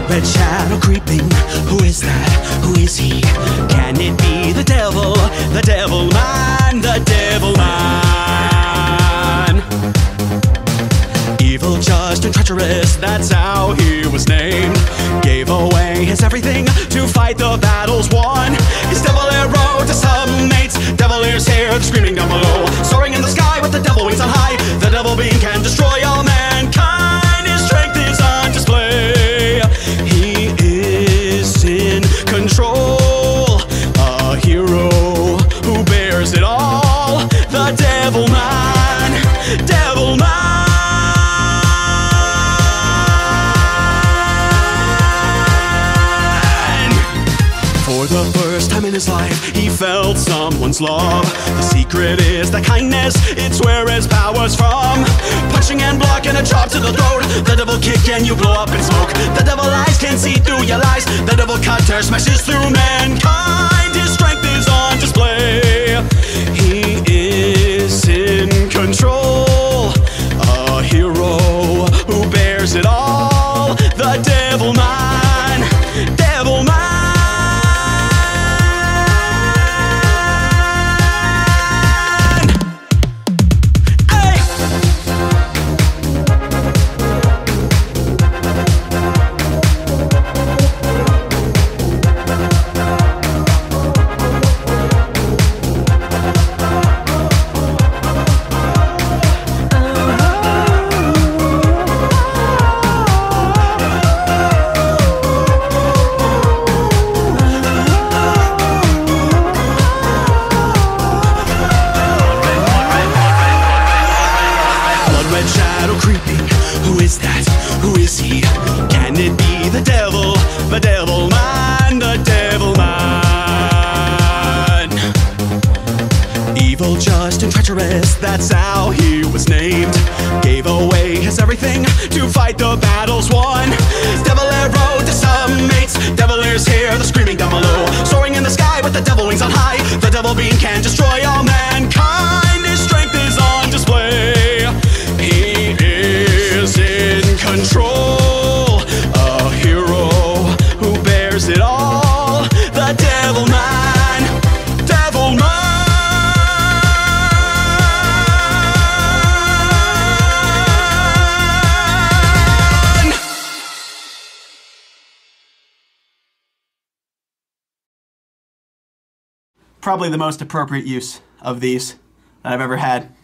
red shadow creeping. Who is that? Who is he? Can it be the devil? The devil man, the devil man. Evil, just, and treacherous, that's how he was named. Gave away his everything to fight the battles won. His devil arrow to some mates, devil ears here, the screaming down below. Soaring in the sky with the devil wings on high, the devil being can destroy all mankind. His strength is on display. He is in control, a hero who bears it all. The devil man, devil man. For the first time in his life, he felt someone's love. The secret is the kindness, it's where his power's from. Punching and blocking, a chop to the throat. The devil kick and you blow up in smoke. The devil eyes can see through your lies. The devil cutter smashes through mankind. His strength is on display. He is in control, a hero who bears it all. The devil man, devil man. Who is that? Who is he? Can it be the devil? The devil man, the devil man. Evil, just, and treacherous, that's how he was named. Gave away his everything to fight the battles won. Devil arrow to some mates, devil ears here, the screaming down below. Soaring in the sky with the devil wings on high, the devil being can destroy all mankind. His strength is on display. He is in control, a hero who bears it all. The devil man, devil man. Probably the most appropriate use of these that I've ever had.